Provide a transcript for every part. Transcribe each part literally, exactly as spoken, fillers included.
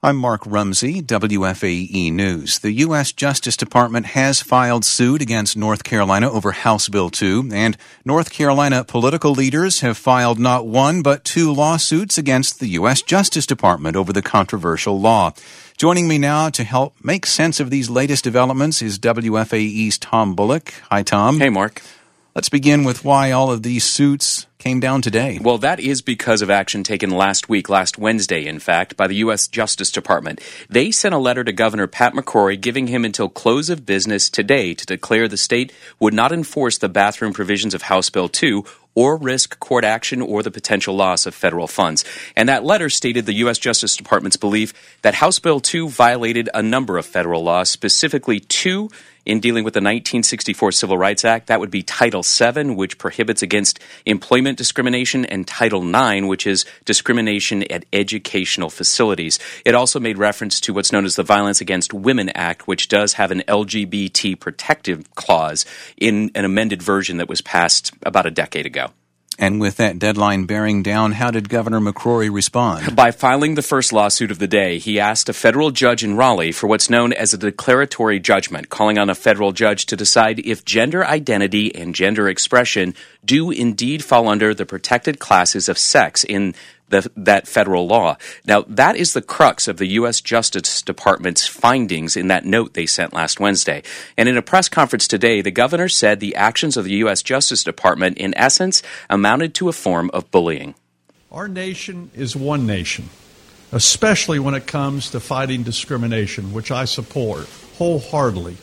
I'm Mark Rumsey, W F A E News. The U S Justice Department has filed suit against North Carolina over House Bill two, and North Carolina political leaders have filed not one but two lawsuits against the U S Justice Department over the controversial law. Joining me now to help make sense of these latest developments is W F A E's Tom Bullock. Hi, Tom. Hey, Mark. Let's begin with why all of these suits came down today. Well, that is because of action taken last week, last Wednesday, in fact, by the U S Justice Department. They sent a letter to Governor Pat McCrory giving him until close of business today to declare the state would not enforce the bathroom provisions of House Bill two or risk court action or the potential loss of federal funds. And that letter stated the U S Justice Department's belief that House Bill two violated a number of federal laws, specifically two in dealing with the nineteen sixty-four Civil Rights Act. That would be Title seven, which prohibits against employment discrimination, and Title nine, which is discrimination at educational facilities. It also made reference to what's known as the Violence Against Women Act, which does have an L G B T protective clause in an amended version that was passed about a decade ago. And with that deadline bearing down, how did Governor McCrory respond? By filing the first lawsuit of the day, he asked a federal judge in Raleigh for what's known as a declaratory judgment, calling on a federal judge to decide if gender identity and gender expression do indeed fall under the protected classes of sex in the, that federal law. Now, that is the crux of the U S Justice Department's findings in that note they sent last Wednesday. And in a press conference today, the governor said the actions of the U S Justice Department, in essence, amounted to a form of bullying. Our nation is one nation, especially when it comes to fighting discrimination, which I support wholeheartedly.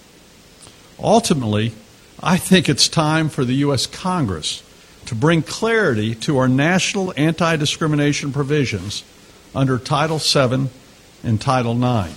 Ultimately, I think it's time for the U S Congress to bring clarity to our national anti-discrimination provisions under Title seven and Title nine.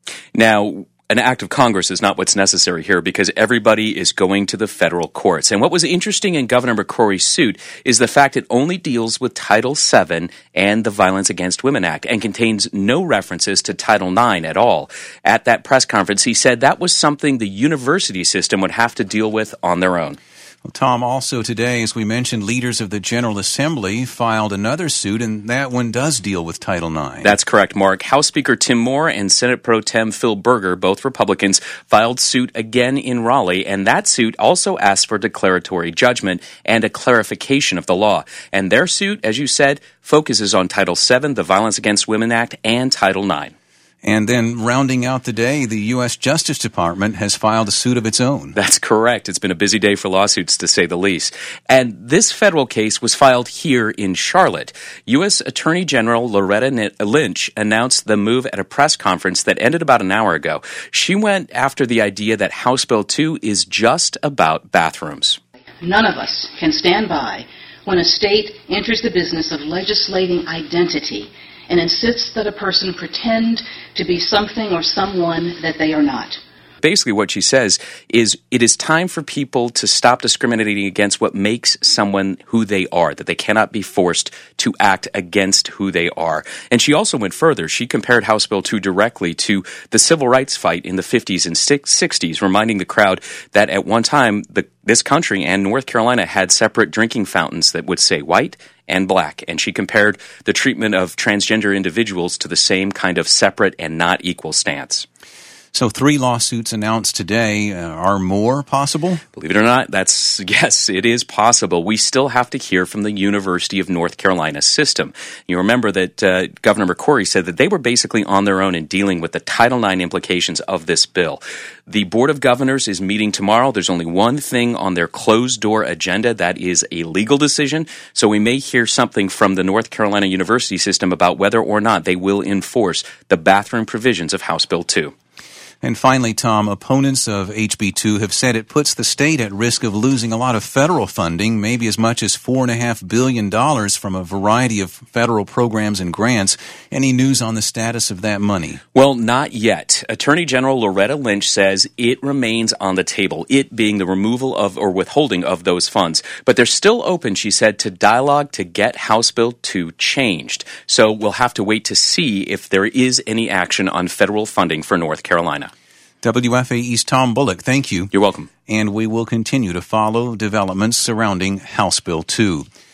Now, an act of Congress is not what's necessary here because everybody is going to the federal courts. And what was interesting in Governor McCrory's suit is the fact it only deals with Title seven and the Violence Against Women Act and contains no references to Title nine at all. At that press conference, he said that was something the university system would have to deal with on their own. Well, Tom, also today, as we mentioned, leaders of the General Assembly filed another suit, and that one does deal with Title nine. That's correct, Mark. House Speaker Tim Moore and Senate Pro Tem Phil Berger, both Republicans, filed suit again in Raleigh, and that suit also asked for declaratory judgment and a clarification of the law. And their suit, as you said, focuses on Title seven, the Violence Against Women Act, and Title nine. And then rounding out the day, the U S Justice Department has filed a suit of its own. That's correct. It's been a busy day for lawsuits, to say the least. And this federal case was filed here in Charlotte. U S Attorney General Loretta Lynch announced the move at a press conference that ended about an hour ago. She went after the idea that House Bill two is just about bathrooms. None of us can stand by when a state enters the business of legislating identity and insists that a person pretend to be something or someone that they are not. Basically what she says is it is time for people to stop discriminating against what makes someone who they are, that they cannot be forced to act against who they are. And she also went further. She compared House Bill two directly to the civil rights fight in the fifties and sixties, reminding the crowd that at one time the, this country and North Carolina had separate drinking fountains that would say white and black. And she compared the treatment of transgender individuals to the same kind of separate and not equal stance. So three lawsuits announced today. Uh, are more possible? Believe it or not, that's, yes, it is possible. We still have to hear from the University of North Carolina system. You remember that uh, Governor McCrory said that they were basically on their own in dealing with the Title nine implications of this bill. The Board of Governors is meeting tomorrow. There's only one thing on their closed-door agenda. That is a legal decision. So we may hear something from the North Carolina University system about whether or not they will enforce the bathroom provisions of House Bill two. And finally, Tom, opponents of H B two have said it puts the state at risk of losing a lot of federal funding, maybe as much as four point five billion dollars from a variety of federal programs and grants. Any news on the status of that money? Well, not yet. Attorney General Loretta Lynch says it remains on the table, it being the removal of or withholding of those funds. But they're still open, she said, to dialogue to get House Bill two changed. So we'll have to wait to see if there is any action on federal funding for North Carolina. W F A E's Tom Bullock, thank you. You're welcome. And we will continue to follow developments surrounding House Bill two.